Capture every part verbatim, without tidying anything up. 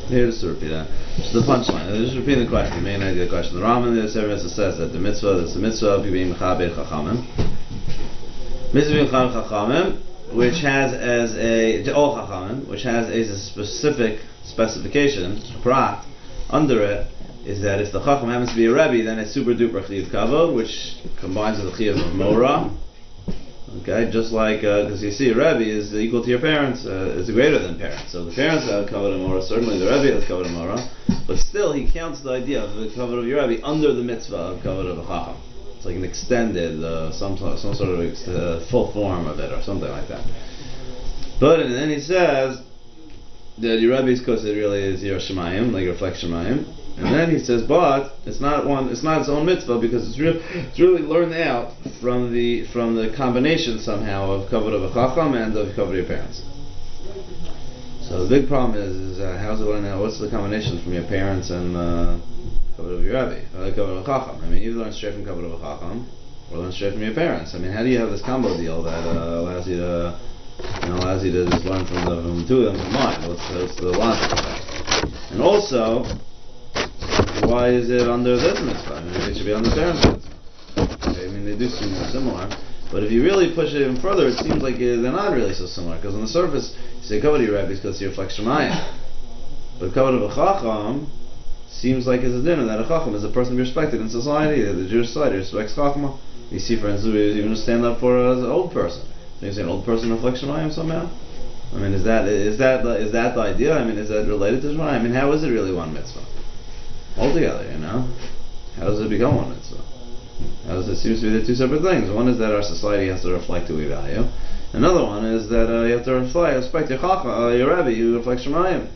Here's to repeat that. So the punchline. Just repeating the question. The main idea of the question. The Rambam in the Sefer says that the mitzvah, that's the mitzvah of being mechaber chachamim. Mitzvah being mechaber chachamim, which has as a all chachamim, which has as a specific specification, a prat under it, is that if the chacham happens to be a rebbe, then it's super duper chiyuv kavod, which combines with the chiyuv of mora. Okay, just like because uh, you see, a rebbe is equal to your parents, uh, is greater than parents. So the parents have kavod and mora. Certainly the rebbe has kavod and mora, but still he counts the idea of the kavod of your rebbe under the mitzvah of kavod of a chacham. It's like an extended, uh, some some sort of ex- uh, full form of it, or something like that. But and then he says that your rebbe's kosid really is your shemayim, like reflect shemayim. And then he says, but it's not one. It's not its own mitzvah because it's, re- it's really learned out from the from the combination somehow of kavod of a chacham and of kavod of your parents. So the big problem is, is uh, how's it learned out? What's the combination from your parents and uh, kavod of your rebbe, or kavod of a chacham? I mean, either learn straight from kavod of a chacham or learn straight from your parents. I mean, how do you have this combo deal that uh, allows you to, you know, allows you to just learn from the, from the two of them combined? What's, what's the logic of that? And also, why is it under this mitzvah? I mean, it should be under parents' mitzvah. Okay, I mean, they do seem more similar, but if you really push it even further, it seems like uh, they're not really so similar. Because on the surface, you say kavod of your rebbe because you reflect shemayim, but kavod of a chacham seems like it's a dinner that a chacham is a person to be respected in society. The Jewish society respects chachma. You see, for instance, we even stand up for uh, an old person. So you say an old person reflects shemayim somehow. I mean, is that is that is that the idea? I mean, is that related to shemayim? I mean, how is it really one mitzvah? Altogether, you know, how does it become one mitzvah? How does it seems to be the two separate things? One is that our society has to reflect who we value. Another one is that uh, you have to reflect, respect your chacham, uh, your rebbe, who reflects shemayim.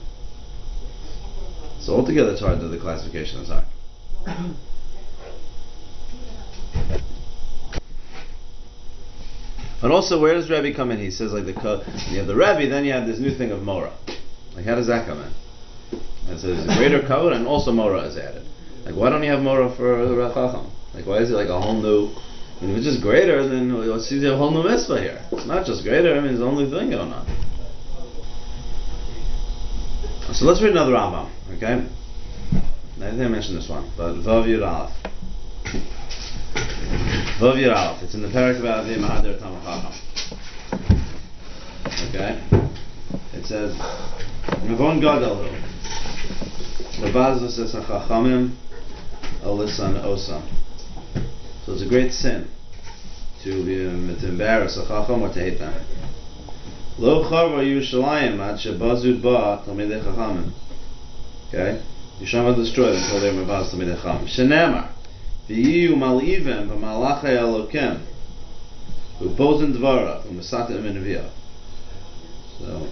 So altogether, it's hard. The classification is hard. But also, where does rebbe come in? He says like the you have the rebbe, then you have this new thing of mora. Like, how does that come in? And so there's a greater code, and also mora is added. Like, why don't you have mora for the Chacham? Like, why is it like a whole new? I mean, if it's just greater, then let's see a whole new mitzvah here. It's not just greater. I mean, it's the only thing going on. So let's read another Rambam, okay? I think I mentioned this one, but Vav Yud Aleph. Vav Yud Aleph. It's in the parak about the Mahadir Talmid Chacham. Okay? It says, Mavon Gadol Hu. Levazus es hachachamim alisan osam. So it's a great sin to be um, to embarrass a chacham or to hate them. Lo charva Yerushalayim ad shebazud ba talmidei chachamim. Okay, Yerushalayim was destroyed until they were mevaz talmidei chachamim. Shenamar v'yiyu mal'ivim v'malachei Elokim u'bozin dvarav u'mesatim minaviyah. So.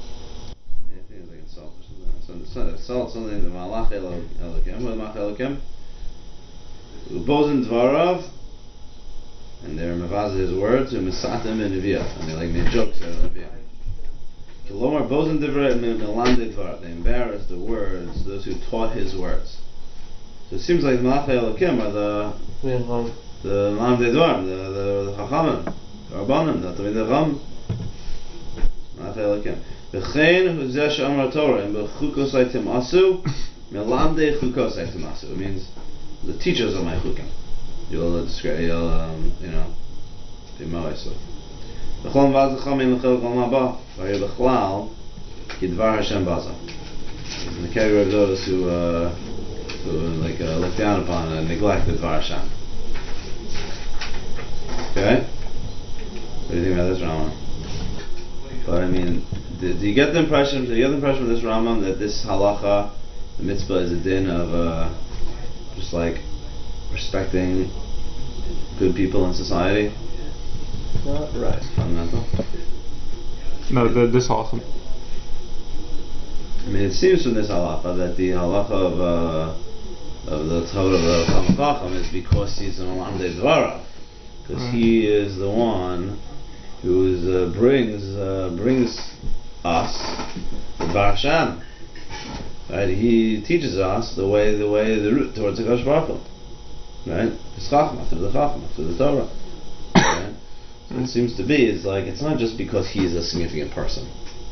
Salt something the Malach Elokim, what Malach Elokim? Ubozin Dvarav, and they're mevaz his words, u'mesatim and neviyah, and they like made jokes out of neviyah. Kilomar Bozin Dvarav Melande Dvarav, they embarrassed the words, those who taught his words. So it seems like the Malach Elokim are the the Melande Dvarav, the the, the Chachamim, the Rabbanim, the Talmidei Chacham, Malach Elokim. V'chein huzeh she'amar Torah and b'chukosai timasu melamdei chukosai timasu. It means the teachers of my chukim. You'll describe, you'll um, you know, be moist. V'chol vaz l'chamin l'chel kol ma'ba v'ayir l'chlal kidvar Hashem baza. In the category of those who uh, who like uh, look down upon and neglect the Dvar Hashem. Okay, what do you think about this Rambam? But I mean. Do, do you get the impression? Do you get the impression from this Rambam that this halacha, the mitzvah, is a din of uh, just like respecting good people in society? Not right. Fundamental. No, the, this halacha. I mean, it seems from this halacha that the halacha of uh, of the Torah of the Talmid Chacham is because he's an Olamdei Dvarav, because right. He is the one who is uh, brings uh, brings. us the Dvar Hashem, right? He teaches us the way, the way, the route towards the Kosh Baruch Hu, right? It's Chachma through the Chachma through the Torah. Right? So it seems to be it's like it's not just because he's a significant person.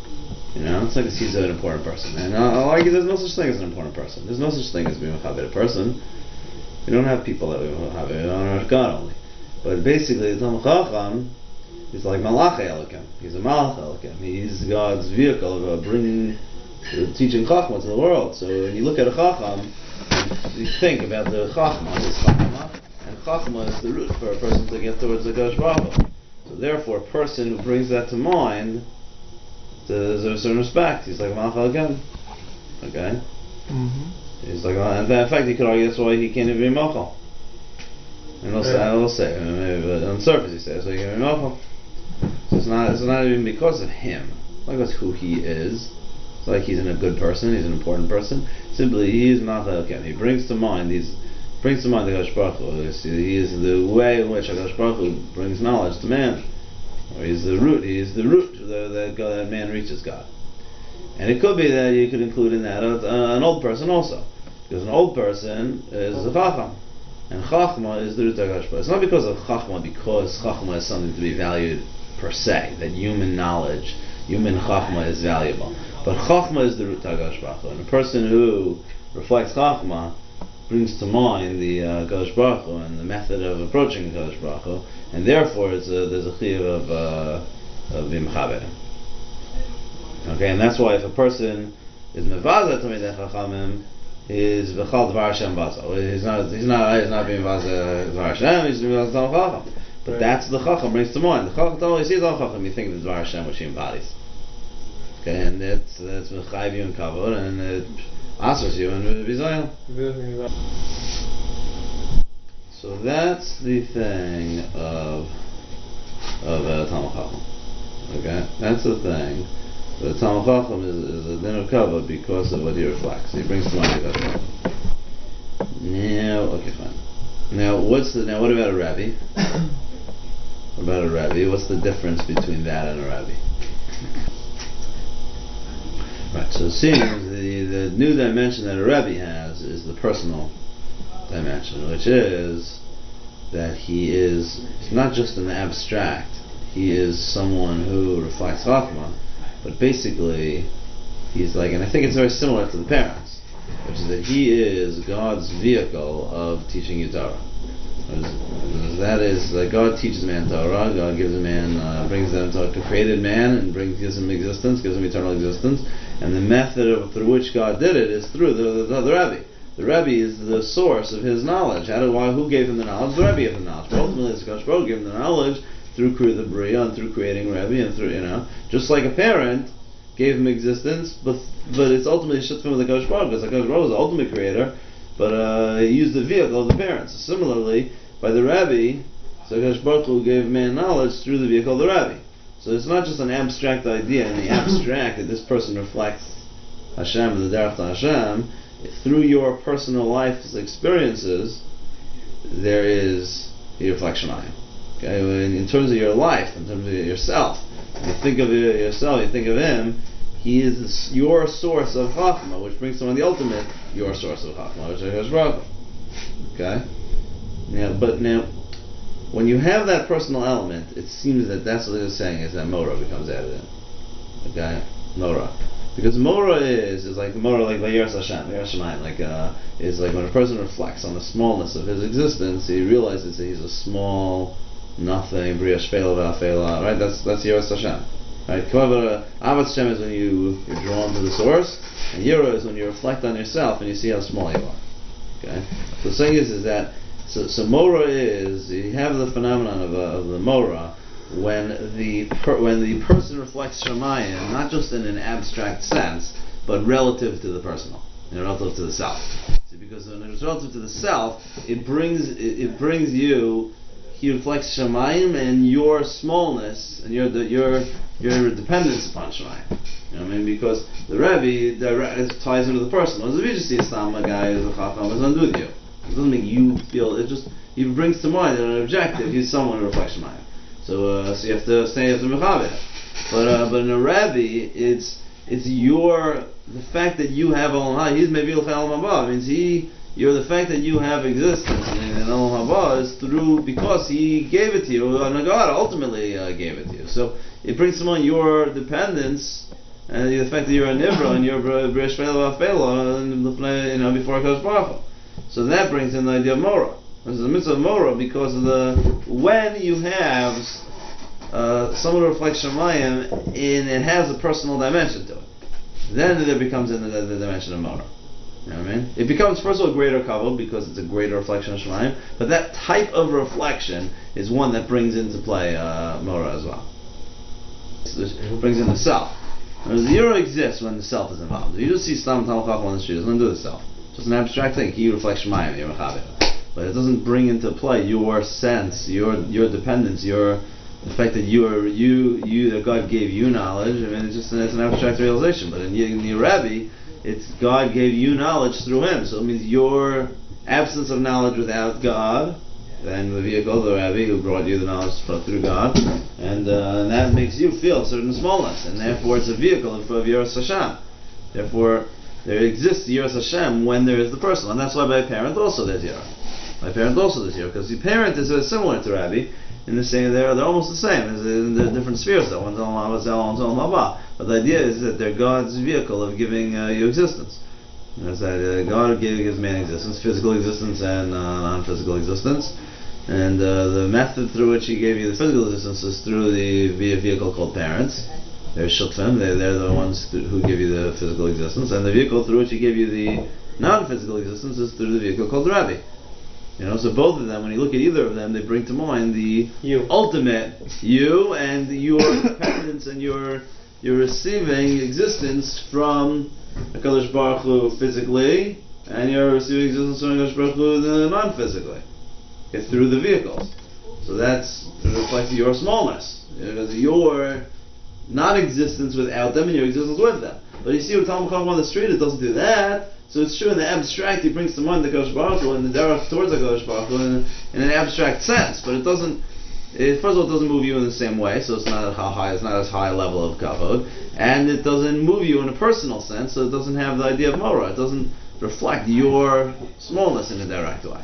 You know, it's like he's an important person. And I'll argue there's no such thing as an important person. There's no such thing as being a person. We don't have people that we have. We don't have God only. But basically, the Talmid Chacham is like Malachi Elokim. He's a Malach Elokim. He's God's vehicle of bringing, uh, teaching Chachma to the world. So when you look at a Chacham, you think about the Chachma. It's Chachma, and Chachma is the root for a person to get towards the Kodesh Baruch Hu. So therefore, a person who brings that to mind deserves a certain respect. He's like Malach Elokim. Okay? Mm-hmm. He's like, and in fact, you could argue that's why he can't even be Machal. And I'll say, I'll say, maybe, but on the surface, he says, so he can't be Machal. So it's not, it's not even because of him. It's not because who he is. It's like he's a good person, he's an important person. Simply, he is Malach Elokim. He brings to mind these, brings to mind the Kodesh Baruch Hu. He is the way in which Kodesh Baruch Hu brings knowledge to man. Or he's the root. He is the root that that man reaches God. And it could be that you could include in that uh, an old person also. Because an old person is a Chacham. And Chachma is the root of Kodesh Baruch Hu. It's not because of Chachma, because Chachma is something to be valued per se, that human knowledge, human Chachma is valuable. But Chachma is the root of Kodesh Baruch Hu. And a person who reflects Chachma brings to mind the uh, Kodesh Baruch Hu and the method of approaching the Kodesh Baruch Hu, and therefore it's a, there's a chiyuv of uh, of V'imchaber. Okay, and that's why if a person is mevazah Talmidei Chachamim, is v'chal dvar Hashem bazo. He's not he's not he's not being mevazah dvar Hashem. He's being mevazah Talmid Chacham. But that's the Chacham brings to mind. The Chacham always sees Talmid Chacham. You think of the dvar Hashem which he embodies. Okay, and that's that's mechayiv you in kavod, and it asers you in bizayon. So that's the thing of of uh, Talmid Chacham. Okay, that's the thing. The Talmid Chacham is, is a din of kavod because of what he reflects. He brings to mind the Kodesh. Now, okay, fine. Now, what's the now? What about a rabbi? What about a rabbi? What's the difference between that and a rabbi? Right. So it seems the the new dimension that a rabbi has is the personal dimension, which is that he is not just an abstract. He is someone who reflects Chachma, but basically he's like, and I think it's very similar to the parents, which is that he is God's vehicle of teaching you Torah. That is, that God teaches man Torah. God gives a man, uh, brings them to a created man and brings gives him existence, gives him eternal existence. And the method of, through which God did it is through the, the, the Rebbe. The Rebbe is the source of his knowledge. How do, why, who gave him the knowledge? The Rebbe gave him the knowledge. But ultimately, it's Kodesh Baruch Hu gave him the knowledge through the Bria and through creating Rebbe and through, you know, just like a parent gave him existence, but but it's ultimately shutfim with the Kodesh Baruch Hu, because the Kodesh Baruch Hu is the ultimate creator, but uh, he used the vehicle of the parents. So similarly, by the Rebbe, so Kodesh Baruch Hu gave man knowledge through the vehicle of the Rebbe. So it's not just an abstract idea in the abstract that this person reflects Hashem and the Derech to Hashem. Through your personal life's experiences, there is a reflection on him. Okay, in, in terms of your life, in terms of yourself, you think of yourself, you think of him. He is your source of Chachma, which brings someone the ultimate, your source of Chachma, which is Kodesh. Okay. Now, but now, when you have that personal element, it seems that that's what they're saying is that Mora becomes added in. Okay, Mora. Because Mora is is like Mora, like Vayeras Hashem, Vayeras Shemayim, like uh, is like when a person reflects on the smallness of his existence, he realizes that he's a small nothing, Bria Shfela V'Afela, right? That's that's Yeras Hashem, right? However, Ahavas Hashem is when you you're drawn to the source, and Yira is when you reflect on yourself and you see how small you are. Okay, so the thing is is that so so Mora is you have the phenomenon of uh, of the Mora. When the per, when the person reflects Shemayim, not just in an abstract sense, but relative to the personal, you know, relative to the self. See, because when it's relative to the self, it brings it, it brings you. He reflects Shemayim and your smallness and your your your dependence upon Shemayim. You know what I mean? Because the Rebbe direct, ties into the personal. As if you just see a Stam, a guy who's a Chacham, it's not with you. It doesn't make you feel. It just he brings to mind that an objective. He's someone who reflects Shemayim. So, uh, so you have to stay after mechaber. But uh, but in a Rebbe, it's it's your the fact that you have olam haba. He's maybe olam haba. Means he you're the fact that you have existence and olam haba is through because he gave it to you. And God ultimately uh, gave it to you. So it brings someone your dependence and the fact that you're a nivra and you're b'resh feila v'afeila, you know, before Hakadosh Baruch Hu. So that brings in the idea of Mora. This is a mitzvah of Mora because of the when you have uh, someone who reflects Shemayim, in it has a personal dimension to it. Then there becomes in the, the, the dimension of Mora. You know what I mean? It becomes first of all greater kavod because it's a greater reflection of Shemayim, but that type of reflection is one that brings into play uh, Mora as well. It brings in the self. Whereas the Yira exists when the self is involved. If you just see Stam Talmud Chacham on the street, it doesn't do the self. It's just an abstract thing. You reflect Shemayim, you're Mechaber. But it doesn't bring into play your sense, your your dependence, your the fact that you are you you that God gave you knowledge. I mean, it's just an, it's an abstract realization. But in, in the Rebbe, it's God gave you knowledge through Him. So it means your absence of knowledge without God, then the vehicle, the Rebbe, who brought you the knowledge through God, and, uh, and that makes you feel certain smallness, and therefore it's a vehicle in front of Yiras Hashem. Therefore, there exists Yiras Hashem when there is the person, and that's why by a parent also there's Yira. My parent also this year, because the parent is uh, similar to Rabbi in the same they're they're almost the same. There's in the different spheres though. One's Olam Haba, one's Olam Haba. But the idea is that they're God's vehicle of giving uh, you existence. You know, that uh, God gave, gives man existence, physical existence and uh, non-physical existence, and uh, the method through which He gave you the physical existence is through the via vehicle called parents. They're shutfim. They're they're the ones th- who give you the physical existence, and the vehicle through which He gave you the non-physical existence is through the vehicle called Rabbi. You know, so both of them, when you look at either of them, they bring to mind the you. ultimate you and your dependence and your your receiving existence from HaKadosh Baruch Hu physically, and you're receiving existence from HaKadosh Baruch Hu non-physically. It's through the vehicles. So that's reflects your smallness. Because your non-existence without them and your existence with them. But you see with Talmud Chacham on the street, it doesn't do that. So it's true in the abstract, he brings to mind the Kodesh Baruch Hu and the derech towards the Kodesh Baruch Hu in, in an abstract sense, but it doesn't. It, first of all, it doesn't move you in the same way, so it's not at how high. It's not as high a level of kavod, and it doesn't move you in a personal sense, so it doesn't have the idea of mora. It doesn't reflect your smallness in a direct way.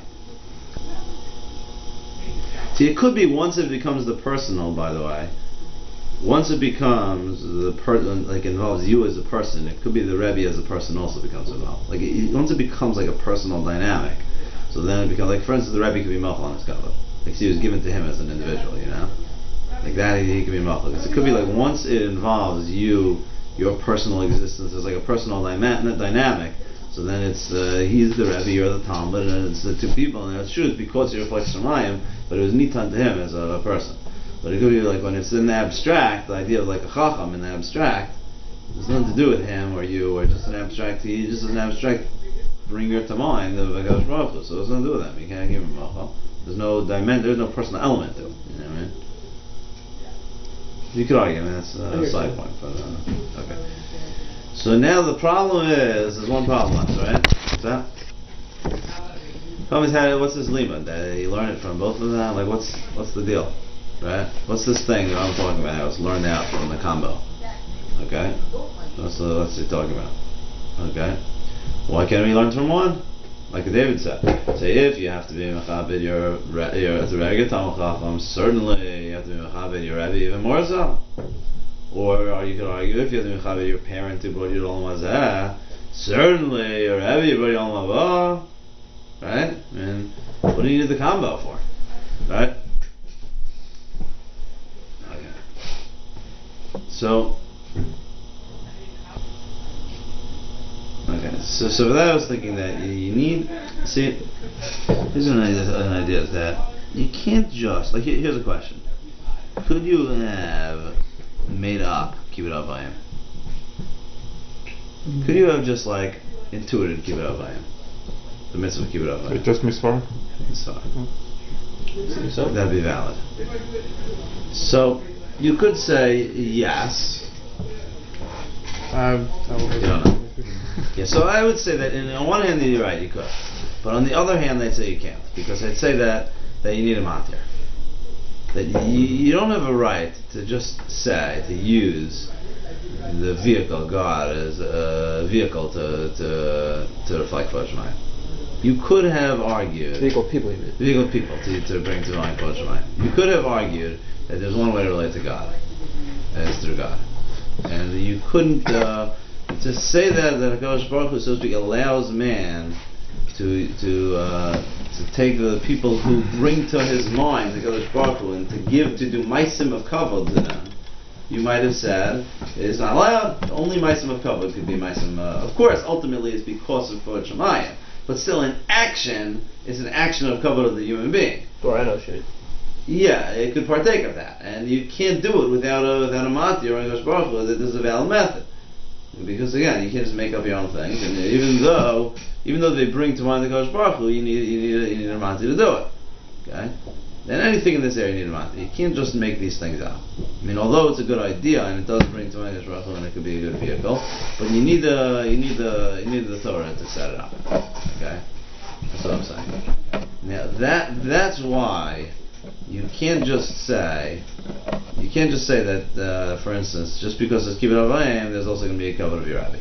See, it could be once it becomes the personal. By the way. Once it becomes the person, like involves you as a person, it could be the Rebbe as a person also becomes involved. Like it, once it becomes like a personal dynamic, so then it becomes like, for instance, the Rebbe could be Machal on his kavod. Like he was given to him as an individual, you know, like that he, he could be Machal. It could be like once it involves you, your personal existence is like a personal dyma- dynamic. So then it's uh, he's the Rebbe, you're the Talmud, and it's the two people. And it's true, it's because he reflects Shemayim, but it was nitan to him as a, a person. But it could be like when it's in the abstract, the idea of like a chacham in the abstract, there's nothing to do with him or you or just an abstract, he just an abstract bringer to mind of HaKadosh Baruch Hu. So there's nothing to do with him. You can't give him machal. There's no dimension, there's no personal element to it. You know what I mean? You could argue, I mean, that's uh, a side point. But, uh, okay. So now the problem is, there's one problem left, right? What's that? Problem is, how, what's this limud? Did he learn it from both of them? Like, what's what's the deal? Right? What's this thing that I'm talking about? I was learned out from the combo. Okay? What's, the, what's he talking about? Okay? Why can't we learn from one? Like David said. Say if you have to be Mechabed your your Rebbe Talmud Chacham, certainly you have to be Mechabed your Rebbe even more so. Or, or you could argue if you have to be Mechabed your parent who brought you to Olam Hazeh, certainly your Rebbe brought you to Olam Haba. Right? And what do you need the combo for? Right? So, okay, so so for that I was thinking that you need, see, here's an idea, an idea is that you can't just, like here, here's a question. Could you have made up Kibbud Av Vayim? Could you have just like intuited Kibbud Av Vayim? The mitzvah of Kibbud Av Vayim? Just misfar? Misfar. Mm-hmm. So? That'd be valid. So, you could say yes. Um, I You don't know. Yeah, so I would say that in, on one hand you're right, you could. But on the other hand I'd say you can't. Because I'd say that, that you need a matir. That you, you don't have a right to just say, to use the vehicle, God, as a vehicle to to, to reflect Kol Shemayim. You could have argued... Vehicle people, you mean? Vehicle people, to, to bring to mind Kol Shemayim. You could have argued that there's one way to relate to God, and it's through God. And you couldn't, uh, to say that, that HaKadosh Baruch Hu, so to speak, allows man to to uh, to take the people who bring to his mind the HaKadosh Baruch Hu and to give, to do maisim of kavod to them, you might have said, it's not allowed, only maisim of kavod could be maisim, uh, of course, ultimately it's because of Kvod Shemayim, but still in action, it's an action of kavod of the human being. Or I know shit. Yeah, it could partake of that, and you can't do it without a without a mati or a HaKadosh Baruch Hu, that there's a valid method. Because again, you can't just make up your own things, and even though even though they bring to mind the HaKadosh Baruch Hu, you need you need a, you need a mati to do it. Okay, and anything in this area you need a mati. You can't just make these things up. I mean, although it's a good idea and it does bring to mind the HaKadosh Baruch Hu, and it could be a good vehicle, but you need the you need the you need the Torah to set it up. Okay, that's what I'm saying. Now that that's why. You can't just say, you can't just say that, uh, for instance, just because it's kibbut avayim, there's also going to be a kavod of your Rabbi,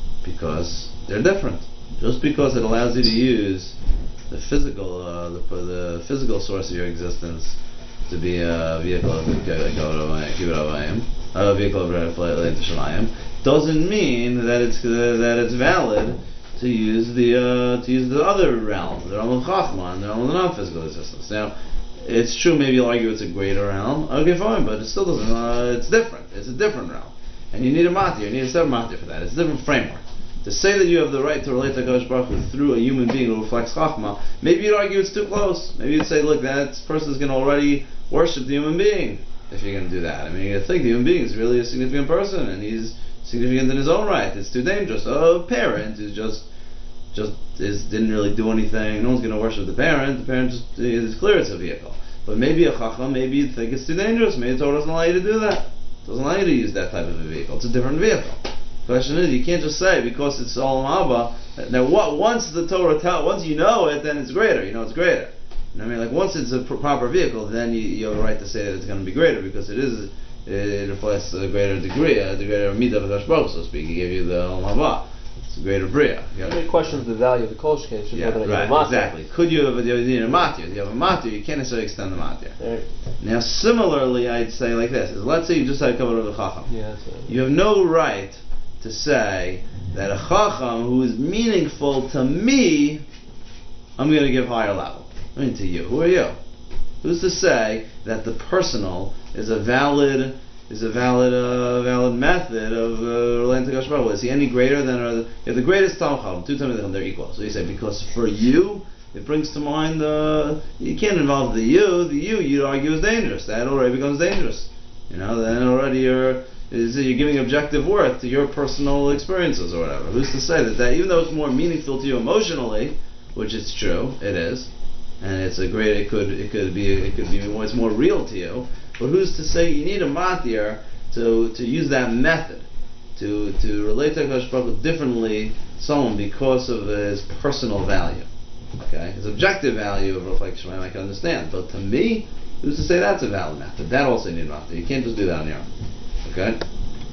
because they're different. Just because it allows you to use the physical, uh, the, the physical source of your existence to be a vehicle of kibbut avayim, a vehicle of Leilata Shamayim, doesn't mean that it's uh, that it's valid to use the uh, to use the other realm, the realm of Chachma, and the realm of the non-physical existence. Now. It's true, maybe you'll argue it's a greater realm. Okay, fine, but it still doesn't, uh, it's different. It's a different realm. And you need a matir, you need a separate matir for that. It's a different framework. To say that you have the right to relate to HaKadosh Baruch Hu through a human being who reflects Chachma, maybe you'd argue it's too close. Maybe you'd say, look, that person's going to already worship the human being, if you're going to do that. I mean, you think the human being is really a significant person, and he's significant in his own right. It's too dangerous. A parent who's just just is didn't really do anything. No one's going to worship the parent. The parent just is clear it's a vehicle. But maybe a chacham, maybe you'd think it's too dangerous. Maybe the Torah doesn't allow you to do that. It doesn't allow you to use that type of a vehicle. It's a different vehicle. The question is, you can't just say because it's Olam Haba. Now, what once the Torah tell, once you know it, then it's greater. You know it's greater. You know what I mean? Like once it's a pr- proper vehicle, then you, you have a right to say that it's going to be greater because it is. It reflects a greater degree, a greater midah of HaKadosh Baruch Hu, so to speak. He gave you the Olam Haba. It's a greater bria. You know? The question of the value of the kol sheken. Yeah, right, exactly. Could you have a, you need a matir? If you have a matir, you can't necessarily extend the matir. Right. Now, similarly, I'd say like this: is let's say you just had a kavod of a chacham. Yeah, you have no right to say that a chacham who is meaningful to me, I'm going to give higher level. I mean, to you. Who are you? Who's to say that the personal is a valid? Is a valid, uh, valid method of uh, relating to HaKadosh Baruch Hu. Is he any greater than uh, if the greatest Talmud Chacham, two Talmud, they're equal. So you say because for you it brings to mind the uh, you can't involve the you. The you you'd argue is dangerous. That already becomes dangerous. You know, then already you're is you're giving objective worth to your personal experiences or whatever. Who's to say that, that even though it's more meaningful to you emotionally, which it's true, it is, and it's a great it could it could be it could be more, it's more real to you. But who's to say you need a matir to to use that method to to relate to HaKadosh Baruch Hu differently someone because of his personal value? Okay, his objective value of reflection I can understand, but to me, who's to say that's a valid method? That also you need a matir. You can't just do that on your own. Okay,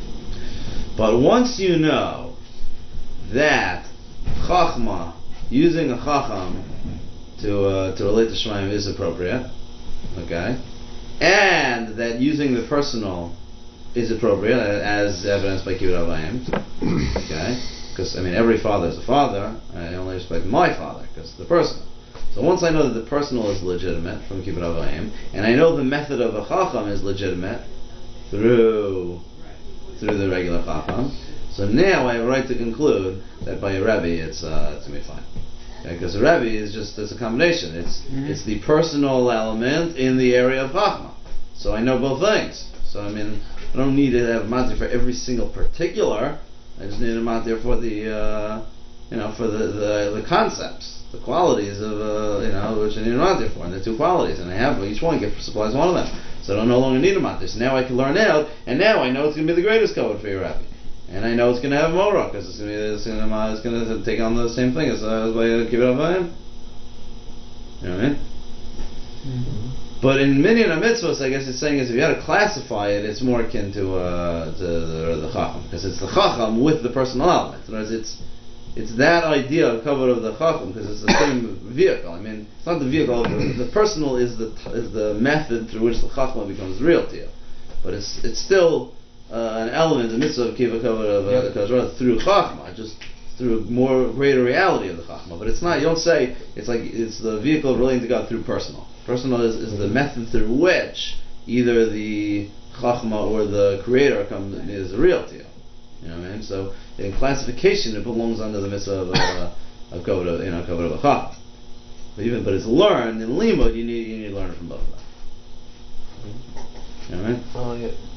but once you know that chachma, using a chacham to uh, to relate to Shemayim is appropriate. Okay. And that using the personal is appropriate, as evidenced by kibbut avayim. Okay, because I mean every father is a father. I only respect my father because the personal. So once I know that the personal is legitimate from kibbut avayim, and I know the method of a chacham is legitimate through through the regular chacham, so now I have a right to conclude that by a rebbe it's uh, it's gonna be fine. Because the Rebbe is just it's a combination. It's mm-hmm. it's the personal element in the area of Chachma. So I know both things. So I mean, I don't need to have a matir for every single particular. I just need a matir for the uh, you know for the, the, the concepts, the qualities of uh, you know which I need a matir for, and the two qualities. And I have each one gift supplies one of them. So I don't no longer need a matir. So now I can learn out, and now I know it's going to be the greatest code for your Rebbe. And I know it's going to have Morah, because it's going to it's going to it's going to take on the same thing as uh, as by kibbut avayim. You know what I mean? Mm-hmm. But in Minyan HaMitzvos, I guess it's saying is if you had to classify it, it's more akin to uh, to the, the Chacham, because it's the Chacham with the personal element. In other words, it's it's that idea of cover of the Chacham, because it's the same vehicle. I mean, it's not the vehicle. The, the personal is the is the method through which the Chacham becomes real to you, but it's it's still uh, an element, the mitzvah of kiva kavod of Yep. uh, Kodesh through chachma, just through a more greater reality of the chachma. But it's not. You don't say it's like it's the vehicle of relating to God through personal. Personal is, is the method through which either the chachma or the creator comes is real to you. You know what I mean? So in classification, it belongs under the mitzvah of uh, of kavod, you know, kavod of a chachma. But even but it's learned in limud. You need you need to learn from both of them. You know what I mean? Oh, yeah.